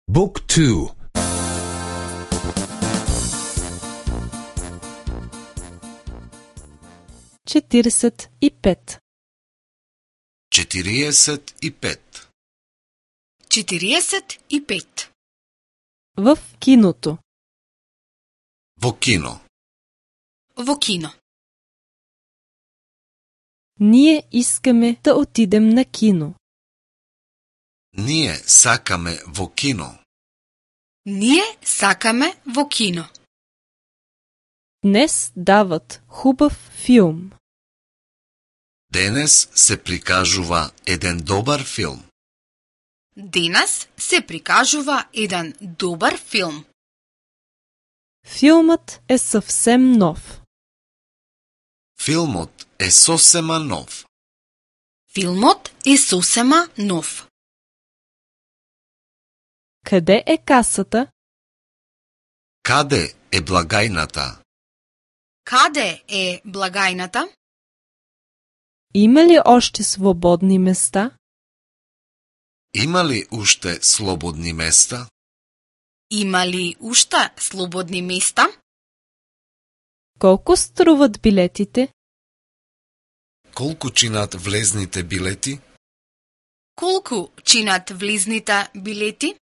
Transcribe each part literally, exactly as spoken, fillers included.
Book two. четиридесет и пет. четиридесет и пет. четиридесет и пет. В киното. Во кино. Во кино. Ние искаме да отидем на кино. Ние сакаме во кино. Ние сакаме во кино. Днес дават хубав филм. Денес се прикажува еден добар филм. Денес се прикажува еден добар филм. Филмът е съвсем нов. Филмот е сосема нов. Филмот е сосема нов. Къде е касата? Каде е благајната? Каде е благајната? Има ли още свободни места? Има ли уште слободни места? Има ли уште слободни места? Колко струват билетите? Колку чинат влезните билети? Колку чинат влизните билети?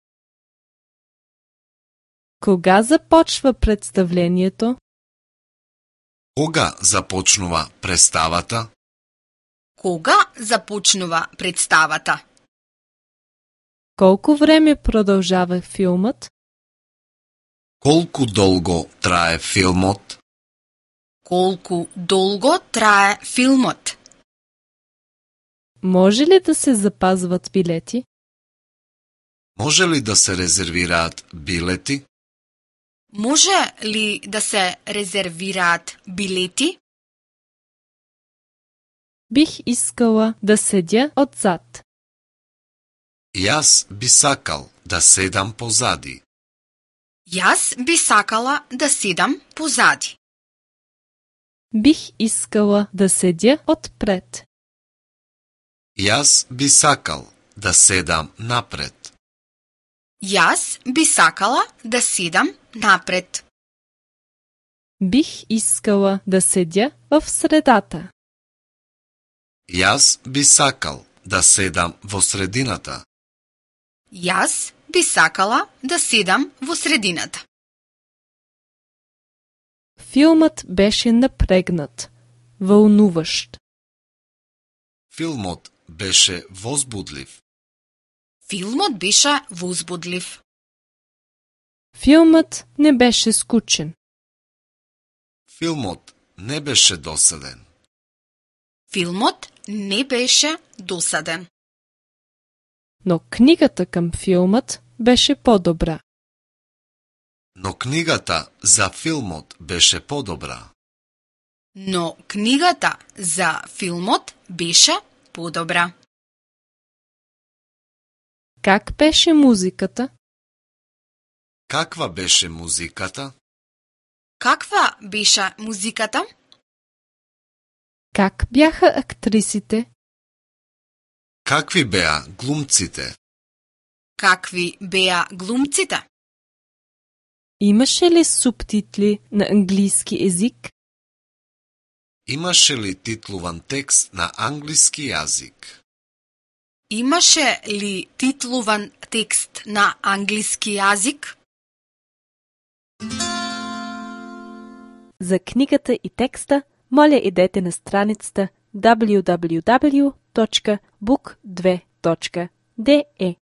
Кога започва представлението? Кога започнува представата? Кога започнува представата? Колко време продължава филмът? Колку долго трае филмот? Колку долго трае филмот? Може ли да се запазват билети? Може ли да се резервираат билети? Може ли да се резервираат билети? Бих искала да седя отзад. Јас би сакал да седам позади. Јас би сакала да седам позади. Бих искала да седя отпред. Јас би сакал да седам напред. Јас би сакала да седам напред. Бих искала да седя в средата. Јас би сакал да седам во средината. Јас би сакала да седам во средината. Филмът беше напрегнат, вълнуващ. Филмот беше возбудлив. Филмот беше возбудлив. Филмът не беше скучен. Филмот не беше досаден. Филмот не беше досаден. Но книгата към филмът беше по-добра. Но книгата за филмот беше подобра. Но книгата за филмот беше подобра. Как беше музиката? Каква беше музиката? Каква беше музиката? Как бяха актрисите? Какви беа глумците? Какви беа глумците? Имаше ли субтитли на английски език? Имаше ли титлуван текст на англиски јазик? Имаше ли титлуван текст на англиски јазик? За книгата и текста, моля идете на страницата даблю даблю даблю точка бук две точка де е.